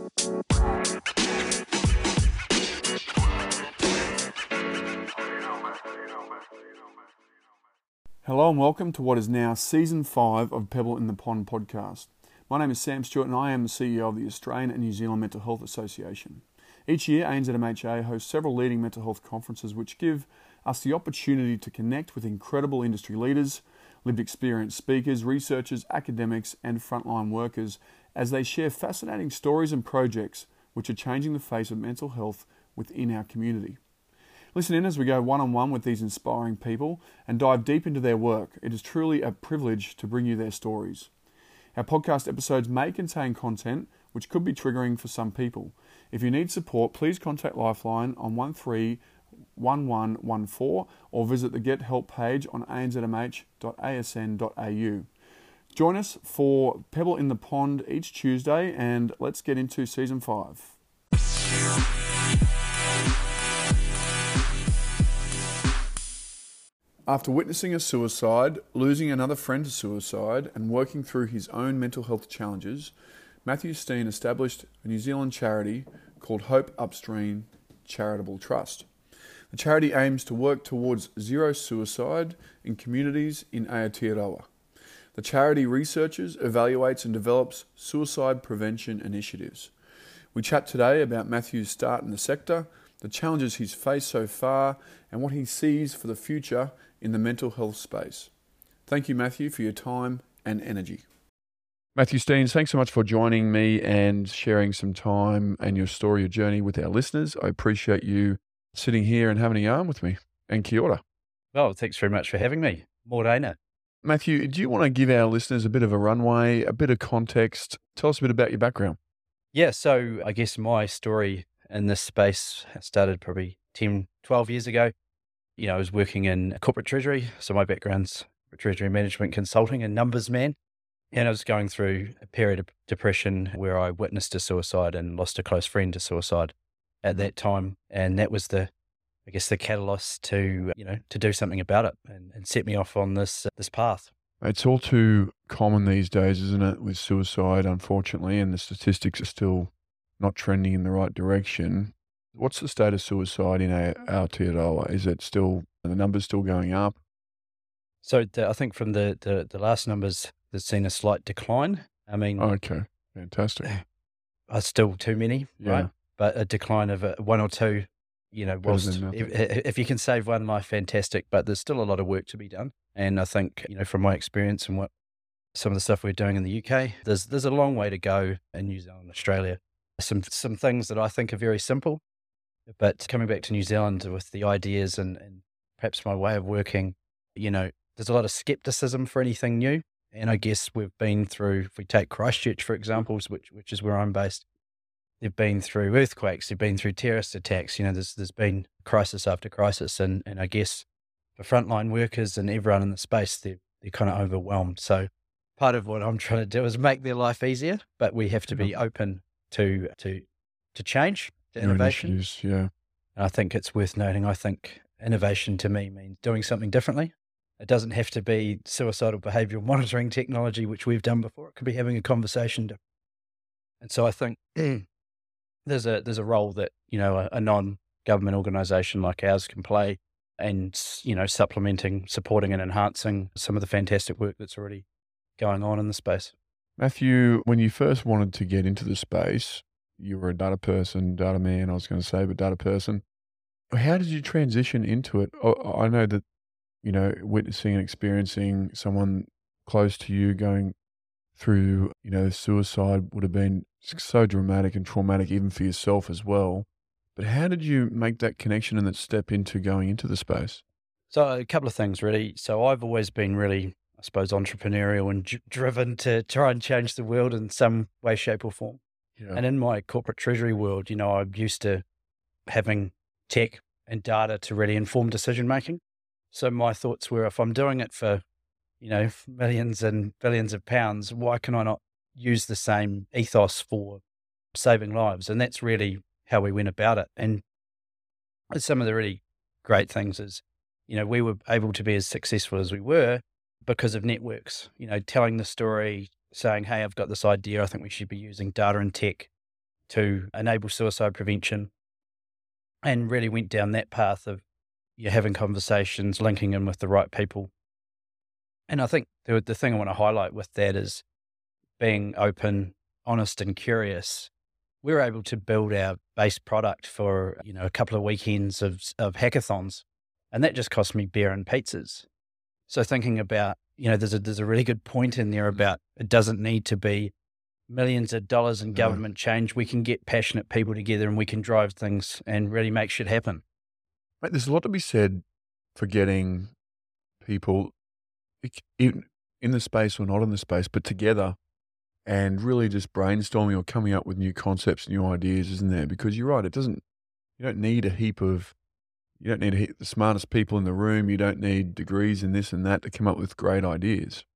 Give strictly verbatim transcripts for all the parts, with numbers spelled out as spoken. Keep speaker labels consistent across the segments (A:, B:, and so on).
A: Hello and welcome to what is now Season five of Pebble in the Pond podcast. My name is Sam Stewart and I am the C E O of the Australian and New Zealand Mental Health Association. Each year, A N Z M H A hosts several leading mental health conferences which give us the opportunity to connect with incredible industry leaders, lived experience speakers, researchers, academics and frontline workers as they share fascinating stories and projects which are changing the face of mental health within our community. Listen in as we go one-on-one with these inspiring people and dive deep into their work. It is truly a privilege to bring you their stories. Our podcast episodes may contain content which could be triggering for some people. If you need support, please contact Lifeline on one three one one one four or visit the Get Help page on a n z m h dot a s n dot a u. Join us for Pebble in the Pond each Tuesday and let's get into Season five. After witnessing a suicide, losing another friend to suicide, and working through his own mental health challenges, Matthew Steen established a New Zealand charity called Hope Upstream Charitable Trust. The charity aims to work towards zero suicide in communities in Aotearoa. The charity researches, evaluates and develops suicide prevention initiatives. We chat today about Matthew's start in the sector, the challenges he's faced so far, and what he sees for the future in the mental health space. Thank you, Matthew, for your time and energy. Matthew Steens, thanks so much for joining me and sharing some time and your story, your journey with our listeners. I appreciate you sitting here and having a yarn with me. And kia ora.
B: Well, thanks very much for having me. Morena.
A: Matthew, do you want to give our listeners a bit of a runway, a bit of context? Tell us a bit about your background.
B: Yeah, so I guess my story in this space started probably ten, twelve years ago. You know, I was working in corporate treasury. So my background's treasury management consulting and numbers man. And I was going through a period of depression where I witnessed a suicide and lost a close friend to suicide at that time. And that was the, I guess, the catalyst to, you know, to do something about it and, and set me off on this, uh, this path.
A: It's all too common these days, isn't it, with suicide, unfortunately, and the statistics are still not trending in the right direction. What's the state of suicide in Aotearoa? Is it still, are the numbers still going up?
B: So the, I think from the, the, the last numbers, there's seen a slight decline. I mean,
A: okay, fantastic.
B: Are still too many,
A: yeah.
B: right? But a decline of uh, one or two, you know, whilst if, if you can save one life, fantastic. But there's still a lot of work to be done. And I think, you know, from my experience and what some of the stuff we're doing in the U K, there's there's a long way to go in New Zealand, Australia. Some some things that I think are very simple. But coming back to New Zealand with the ideas and, and perhaps my way of working, you know, there's a lot of skepticism for anything new. And I guess we've been through, if we take Christchurch, for example, which which is where I'm based, they've been through earthquakes, they've been through terrorist attacks, you know, there's there's been crisis after crisis. And, and I guess for frontline workers and everyone in the space, they're, they're kind of overwhelmed. So part of what I'm trying to do is make their life easier, but we have to be open to to to change. Innovation.
A: Issues, yeah.
B: And I think it's worth noting, I think innovation to me means doing something differently. It doesn't have to be suicidal behavioural monitoring technology, which we've done before. It could be having a conversation. To, and so I think there's a there's a role that, you know, a, a non-government organisation like ours can play and, you know, supplementing, supporting and enhancing some of the fantastic work that's already going on in the space.
A: Matthew, when you first wanted to get into the space, you were a data person, data man, I was going to say, but data person. How did you transition into it? I know that, you know, witnessing and experiencing someone close to you going through, you know, suicide would have been so dramatic and traumatic even for yourself as well. But how did you make that connection and that step into going into the space?
B: So a couple of things really. So I've always been really, I suppose, entrepreneurial and d- driven to try and change the world in some way, shape or form. Yeah. And in my corporate treasury world, you know, I'm used to having tech and data to really inform decision making. So my thoughts were, if I'm doing it for, you know, millions and billions of pounds, why can I not use the same ethos for saving lives? And that's really how we went about it. And some of the really great things is, you know, we were able to be as successful as we were because of networks, you know, telling the story, saying, hey, I've got this idea. I think we should be using data and tech to enable suicide prevention, and really went down that path of you're having conversations, linking in with the right people. And I think the, the thing I want to highlight with that is being open, honest, and curious. We were able to build our base product for, you know, a couple of weekends of, of hackathons, and that just cost me beer and pizzas. So thinking about, you know, there's a, there's a really good point in there about it doesn't need to be millions of dollars in government no. change. We can get passionate people together and we can drive things and really make shit happen.
A: Mate, there's a lot to be said for getting people in, in the space or not in the space, but together and really just brainstorming or coming up with new concepts, new ideas, isn't there? Because you're right, it doesn't, you don't need a heap of, you don't need a heap, the smartest people in the room. You don't need degrees in this and that to come up with great ideas.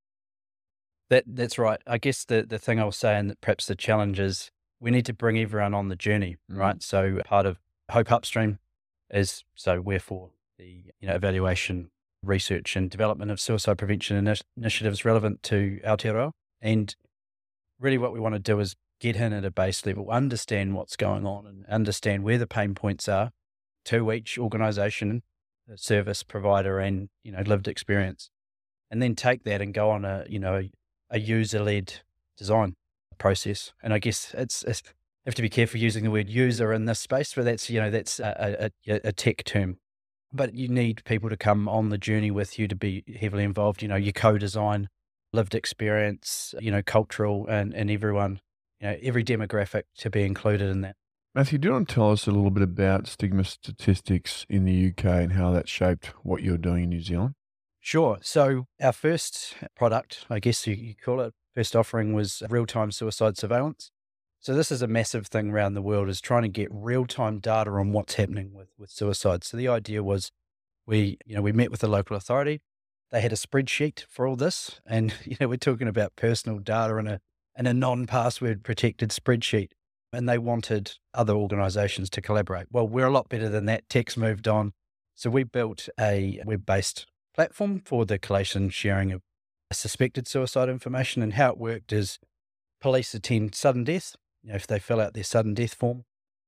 B: That That's right. I guess the, the thing I was saying that perhaps the challenge is we need to bring everyone on the journey, mm. right? So part of Hope Upstream is, so wherefore the you know evaluation, research and development of suicide prevention initi- initiatives relevant to Aotearoa. And really what we want to do is get in at a base level, understand what's going on and understand where the pain points are to each organisation, service provider and, you know, lived experience. And then take that and go on a, you know, a, a user-led design process. And I guess it's, it's have to be careful using the word user in this space, but that's, you know, that's a, a, a tech term. But you need people to come on the journey with you to be heavily involved, you know, your co-design, lived experience, you know, cultural and, and everyone, you know, every demographic to be included in that.
A: Matthew, do you want to tell us a little bit about stigma statistics in the U K and how that shaped what you're doing in New Zealand?
B: Sure. So our first product, I guess you, you call it, first offering was real-time suicide surveillance. So this is a massive thing around the world, is trying to get real-time data on what's happening with, with suicide. So the idea was we, you know, we met with the local authority. They had a spreadsheet for all this. And, you know, we're talking about personal data in a, in a non-password protected spreadsheet. And they wanted other organisations to collaborate. Well, we're a lot better than that. Tech's moved on. So we built a web-based platform for the collation and sharing of suspected suicide information. And how it worked is police attend sudden death. You know, if they fill out their sudden death form,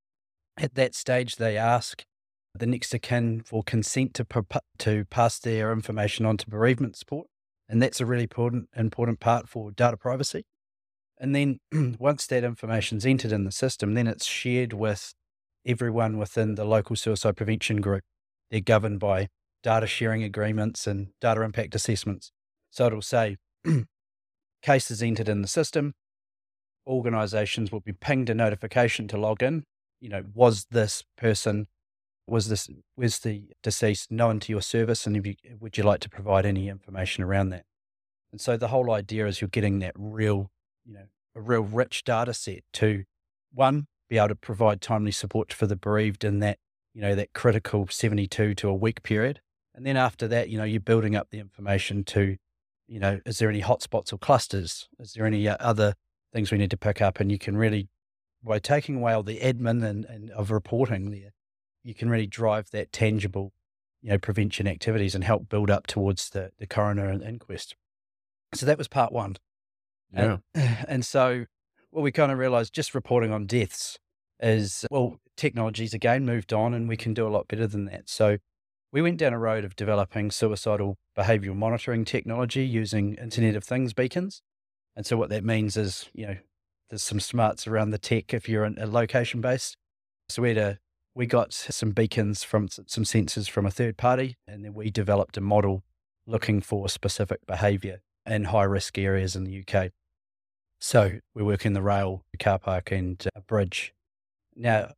B: at that stage, they ask the next of kin for consent to, to pass their information on to bereavement support. And that's a really important, important part for data privacy. And then once that information's entered in the system, then it's shared with everyone within the local suicide prevention group. They're governed by data sharing agreements and data impact assessments. So it'll say, cases entered in the system, organisations will be pinged a notification to log in. You know, was this person, was this, was the deceased known to your service, and if you, would you like to provide any information around that? And so the whole idea is you're getting that real, you know, a real rich data set to, one, be able to provide timely support for the bereaved in that, you know, that critical seventy-two to a week period. And then after that, you know, you're building up the information to, you know, is there any hotspots or clusters? Is there any other things we need to pick up? And you can really, by taking away all the admin and, and of reporting there, you can really drive that tangible, you know, prevention activities and help build up towards the, the coroner and inquest. So that was part one.
A: Yeah.
B: And, and so what we kind of realized just reporting on deaths is, well, technology's again moved on and we can do a lot better than that. So we went down a road of developing suicidal behavioural monitoring technology using Internet of Things beacons. And so what that means is, you know, there's some smarts around the tech if you're in a location based. So we had a, we got some beacons from some sensors from a third party, and then we developed a model looking for specific behaviour in high risk areas in the U K. So we work in the rail, car park and a bridge. Now,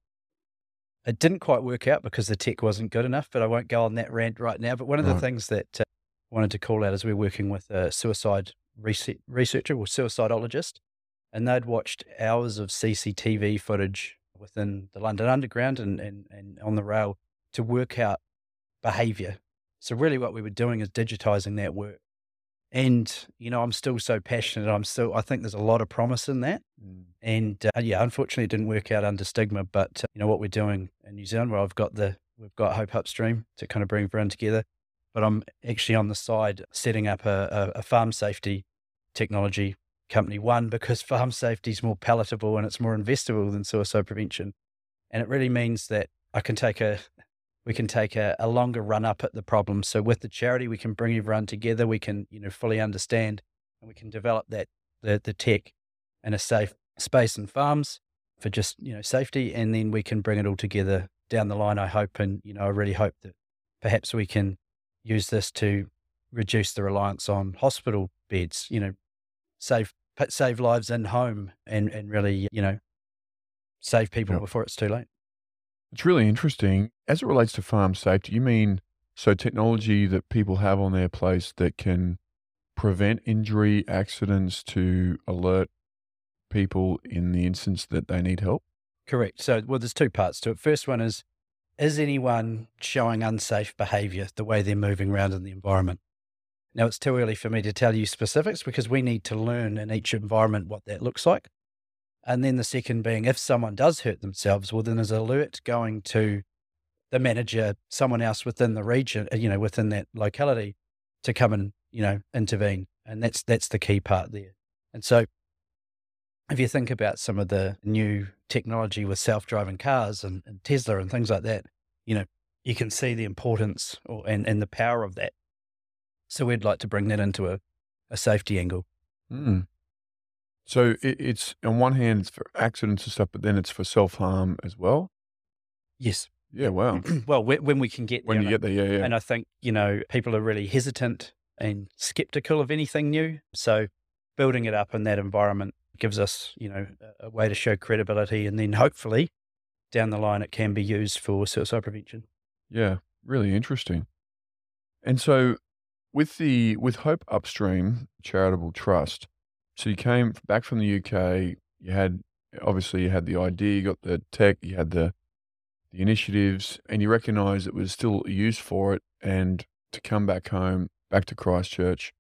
B: it didn't quite work out because the tech wasn't good enough, but I won't go on that rant right now. But one of
A: right.
B: the things that uh, I wanted to call out is we're working with a suicide researcher or suicidologist, and they'd watched hours of C C T V footage within the London Underground and, and, and on the rail to work out behaviour. So really what we were doing is digitising that work. And, you know, I'm still so passionate. I'm still, I think there's a lot of promise in that. Mm. And uh, yeah, unfortunately it didn't work out under stigma, but uh, you know, what we're doing in New Zealand, where I've got the, we've got Hope Upstream to kind of bring everyone together, but I'm actually on the side setting up a, a, a farm safety technology company. One, because farm safety is more palatable and it's more investable than suicide prevention. And it really means that I can take a, we can take a, a longer run up at the problem. So with the charity, we can bring everyone together. We can, you know, fully understand, and we can develop that, the, the tech in a safe space and farms for just, you know, safety. And then we can bring it all together down the line, I hope. And, you know, I really hope that perhaps we can use this to reduce the reliance on hospital beds, you know, save, save lives in home and, and really, you know, save people yep. before it's too late.
A: It's really interesting. As it relates to farm safety, you mean so technology that people have on their place that can prevent injury, accidents, to alert people in the instance that they need help?
B: Correct. So, well, there's two parts to it. First one is, is anyone showing unsafe behavior the way they're moving around in the environment? Now, it's too early for me to tell you specifics because we need to learn in each environment what that looks like. And then the second being, if someone does hurt themselves, well, then there's an alert going to the manager, someone else within the region, you know, within that locality to come and, you know, intervene. And that's, that's the key part there. And so if you think about some of the new technology with self-driving cars and, and Tesla and things like that, you know, you can see the importance or, and, and the power of that. So we'd like to bring that into a, a safety angle.
A: Mm. So it, it's, on one hand, it's for accidents and stuff, but then it's for self-harm as well?
B: Yes.
A: Yeah, wow.
B: Well, when we can get there.
A: When you get there, yeah, yeah.
B: And I think, you know, people are really hesitant and skeptical of anything new. So building it up in that environment gives us, you know, a way to show credibility. And then hopefully down the line, it can be used for suicide prevention.
A: Yeah, really interesting. And so with the, with Hope Upstream Charitable Trust, so you came back from the U K, you had, obviously you had the idea, you got the tech, you had the, the initiatives, and you recognized it was still a use for it, and to come back home, back to Christchurch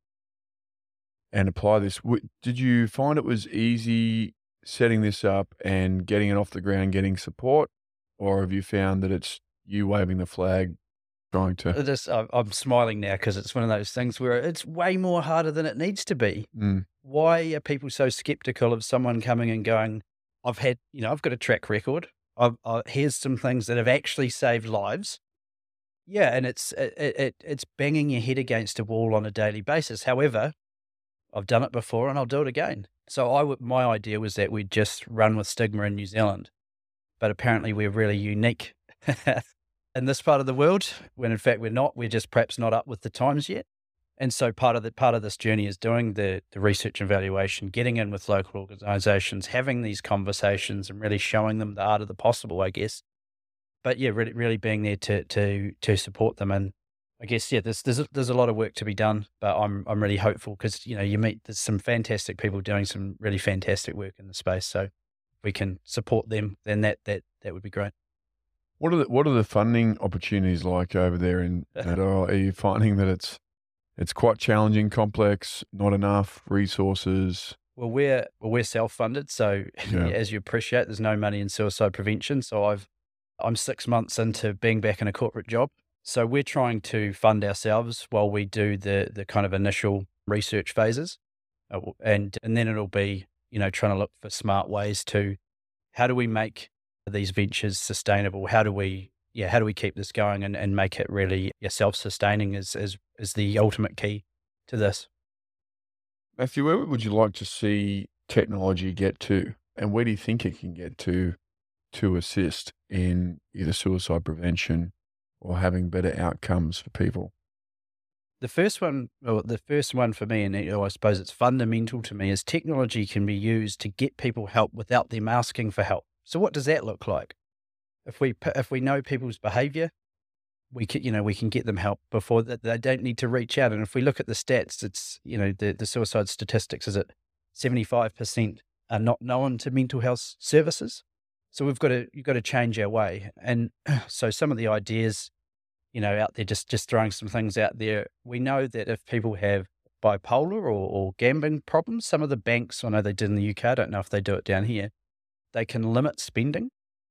A: and apply this. Did you find it was easy setting this up and getting it off the ground, getting support, or have you found that it's you waving the flag, trying to?
B: This, I'm smiling now because it's one of those things where it's way more harder than it needs to be.
A: Mm.
B: Why are people so skeptical of someone coming and going, I've had, you know, I've got a track record. I've, I, here's some things that have actually saved lives. Yeah, and it's it, it it's banging your head against a wall on a daily basis. However, I've done it before and I'll do it again. So I would, my idea was that we'd just run with stigma in New Zealand, but apparently we're really unique in this part of the world, when in fact we're not. We're just perhaps not up with the times yet. And so part of the part of this journey is doing the the research and evaluation, getting in with local organisations, having these conversations, and really showing them the art of the possible, I guess. But yeah, really, really being there to to to support them. And I guess, yeah, there's there's a, there's a lot of work to be done, but I'm I'm really hopeful because, you know, you meet there's some fantastic people doing some really fantastic work in the space. So if we can support them, then that that that would be great.
A: What are the what are the funding opportunities like over there in Adara? Are you finding that it's it's quite challenging, complex, not enough resources?
B: Well, we're well, we're self-funded, so
A: yeah.
B: as you appreciate, there's no money in suicide prevention. So I've I'm six months into being back in a corporate job. So we're trying to fund ourselves while we do the the kind of initial research phases, and and then it'll be, you know, trying to look for smart ways to, how do we make these ventures sustainable? How do we yeah how do we keep this going and, and make it really yeah, self-sustaining is, is is the ultimate key to this.
A: Matthew, where would you like to see technology get to, and where do you think it can get to to assist in either suicide prevention or having better outcomes for people?
B: The first one, well, the first one for me, and you know, I suppose it's fundamental to me, is technology can be used to get people help without them asking for help. So what does that look like? If we if we know people's behaviour, we can, you know, we can get them help before that. They don't need to reach out. And if we look at the stats, it's, you know, the, the suicide statistics is that seventy-five percent are not known to mental health services. So we've got to, you've got to change our way. And so some of the ideas, you know, out there, just, just throwing some things out there. We know that if people have bipolar or, or gambling problems, some of the banks, I know they did in the U K, I don't know if they do it down here, they can limit spending.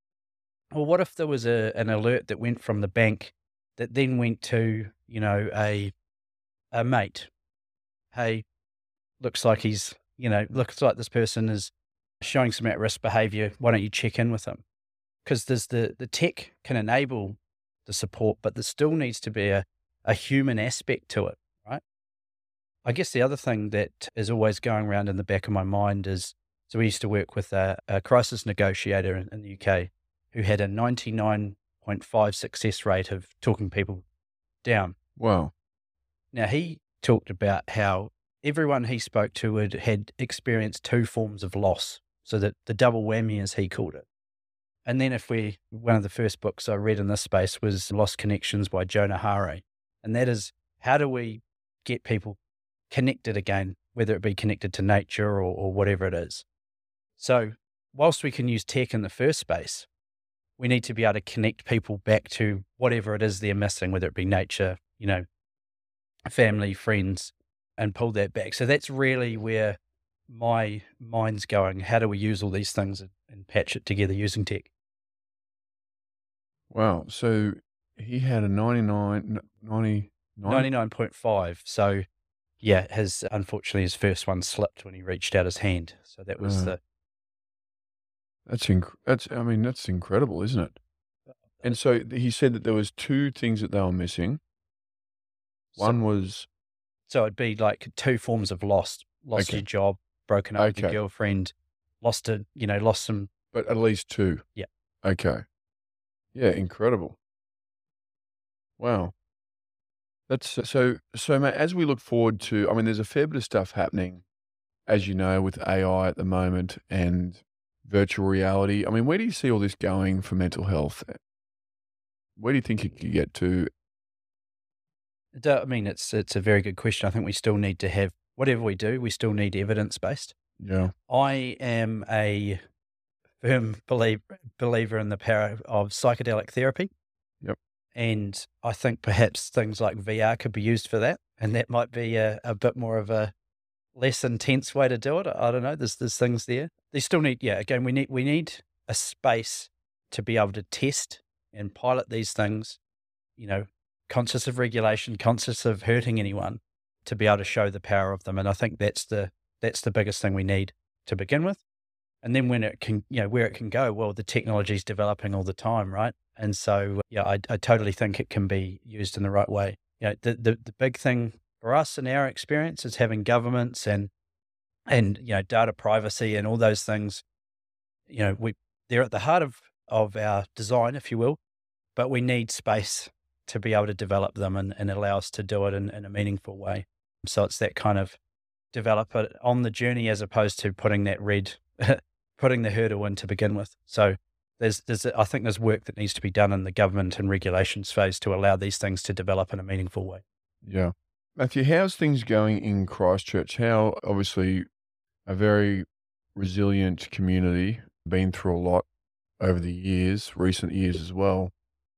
B: Well, what if there was a, an alert that went from the bank that then went to, you know, a, a mate? Hey, looks like he's, you know, looks like this person is showing some at-risk behavior. Why don't you check in with them? Because there's the, the tech can enable the support, but there still needs to be a, a human aspect to it, right? I guess the other thing that is always going around in the back of my mind is, so we used to work with a, a crisis negotiator in, in the U K who had a ninety-nine point five success rate of talking people down.
A: Wow.
B: Now, he talked about how everyone he spoke to had, had experienced two forms of loss. So that the double whammy, as he called it. And then if we, one of the first books I read in this space was Lost Connections by Jonah Hare. And that is, how do we get people connected again, whether it be connected to nature or, or whatever it is. So whilst we can use tech in the first space, we need to be able to connect people back to whatever it is they're missing, whether it be nature, you know, family, friends, and pull that back. So that's really where my mind's going. How do we use all these things and, and patch it together using tech?
A: Wow. So he had a ninety-nine, ninety-nine?
B: ninety-nine point five. So yeah, his, unfortunately, his first one slipped when he reached out his hand. So that was uh, the...
A: That's, inc- that's, I mean, that's incredible, isn't it? And so he said that there was two things that they were missing. One
B: so,
A: was...
B: So it'd be like two forms of lost. Lost
A: Okay.
B: your job, broken up with
A: Okay.
B: your girlfriend, lost a, you know, lost some...
A: But at least two.
B: Yeah.
A: Okay. Yeah, incredible. Wow. That's so, so mate, as we look forward to, I mean, there's a fair bit of stuff happening, as you know, with A I at the moment and virtual reality. I mean, where do you see all this going for mental health? Where do you think it could get to?
B: I mean, it's it's a very good question. I think we still need to have, whatever we do, we still need evidence-based.
A: Yeah.
B: I am a firm believe, believer in the power of psychedelic therapy.
A: Yep.
B: And I think perhaps things like V R could be used for that. And that might be a, a bit more of a less intense way to do it. I don't know. There's there's things there. They still need, yeah, again, we need we need a space to be able to test and pilot these things, you know, conscious of regulation, conscious of hurting anyone, to be able to show the power of them. And I think that's the that's the biggest thing we need to begin with. And then when it can, you know, where it can go, well, the technology is developing all the time, right? And so, yeah, I, I totally think it can be used in the right way. You know, the, the, the big thing for us in our experience is having governments and, and, you know, data privacy and all those things, you know, we, they're at the heart of, of our design, if you will, but we need space to be able to develop them and, and allow us to do it in, in a meaningful way. So it's that kind of develop it on the journey as opposed to putting that red, putting the hurdle in to begin with. So there's, there's, I think there's work that needs to be done in the government and regulations phase to allow these things to develop in a meaningful way.
A: Yeah. Matthew, how's things going in Christchurch? How, obviously, a very resilient community, been through a lot over the years, recent years as well.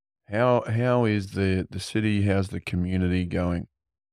A: How how is the, the city, how's the community going?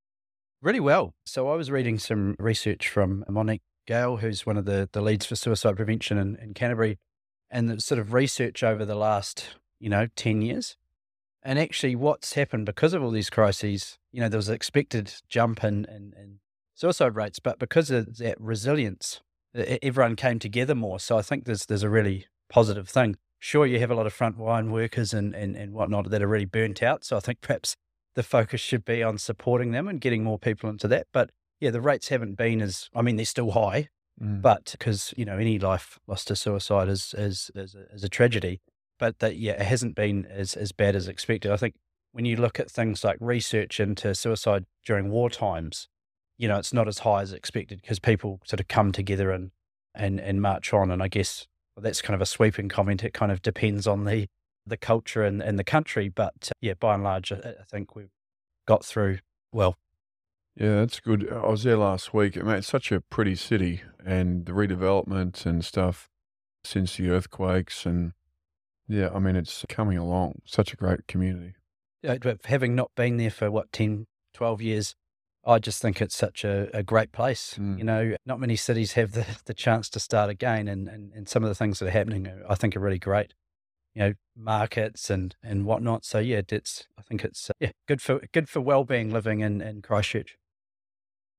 B: Really well. So I was reading some research from Monique Gale, who's one of the, the leads for suicide prevention in, in Canterbury, and the sort of research over the last, you know, ten years. And actually what's happened because of all these crises, you know, there was an expected jump in, in, in suicide rates, but because of that resilience, everyone came together more. So I think there's there's a really positive thing. Sure, you have a lot of frontline workers and, and, and whatnot that are really burnt out. So I think perhaps the focus should be on supporting them and getting more people into that. But yeah, the rates haven't been as, I mean, they're still high, mm. but because, you know, any life lost to suicide is, is, is, a, is a tragedy. But that, yeah, it hasn't been as, as bad as expected. I think when you look at things like research into suicide during war times, you know, it's not as high as expected because people sort of come together and, and, and march on. And I guess well, that's kind of a sweeping comment. It kind of depends on the, the culture and, and the country. But uh, yeah, by and large, I, I think we've got through well.
A: Yeah, that's good. I was there last week. I mean, it's such a pretty city, and the redevelopment and stuff since the earthquakes, and yeah, I mean, it's coming along. Such a great community.
B: Yeah, but having not been there for what, ten, twelve years, I just think it's such a, a great place. Mm. You know, not many cities have the, the chance to start again, and, and, and some of the things that are happening are, I think are really great. You know, markets and, and whatnot. So yeah, it's, I think it's, uh, yeah, good for, good for well-being living in, in Christchurch.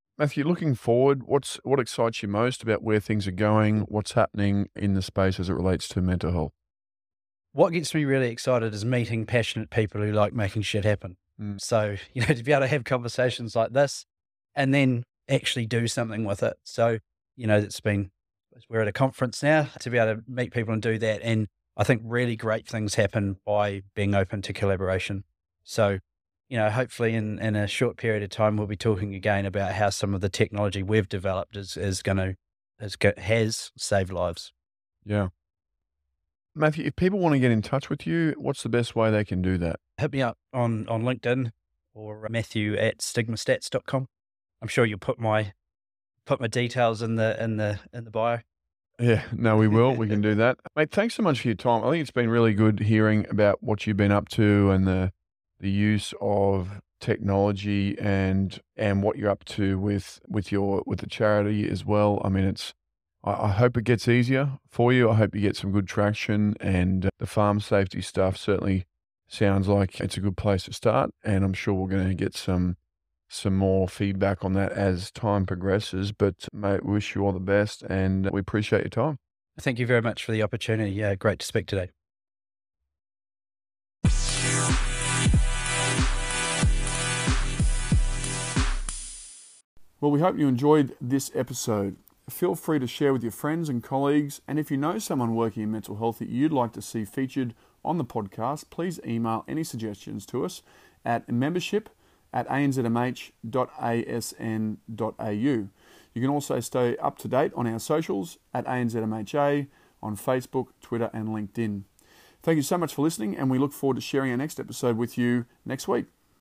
A: Matthew, looking forward, what's what excites you most about where things are going? What's happening in the space as it relates to mental health?
B: What gets me really excited is meeting passionate people who like making shit happen. Mm. So, you know, to be able to have conversations like this and then actually do something with it. So, you know, it's been, we're at a conference now, to be able to meet people and do that. And I think really great things happen by being open to collaboration. So, you know, hopefully in, in a short period of time, we'll be talking again about how some of the technology we've developed is, is going to, is, has saved lives.
A: Yeah. Matthew, if people want to get in touch with you, what's the best way they can do that?
B: Hit me up on, on LinkedIn or Matthew at stigmastats dot com. I'm sure you'll put my, put my details in the, in the, in the bio.
A: Yeah, no, we will. We can do that. Mate, thanks so much for your time. I think it's been really good hearing about what you've been up to and the the use of technology and and what you're up to with with your with the charity as well. I mean, it's I, I hope it gets easier for you. I hope you get some good traction, and uh, the farm safety stuff certainly sounds like it's a good place to start. And I'm sure we're going to get some some more feedback on that as time progresses. But mate, we wish you all the best, and we appreciate your time.
B: Thank you very much for the opportunity. Yeah, great to speak today.
A: Well, we hope you enjoyed this episode. Feel free to share with your friends and colleagues, and if you know someone working in mental health that you'd like to see featured on the podcast, please email any suggestions to us at membership at a n z m h dot a s n dot a u. You can also stay up to date on our socials at A N Z M H A on Facebook, Twitter and LinkedIn. Thank you so much for listening, and we look forward to sharing our next episode with you next week.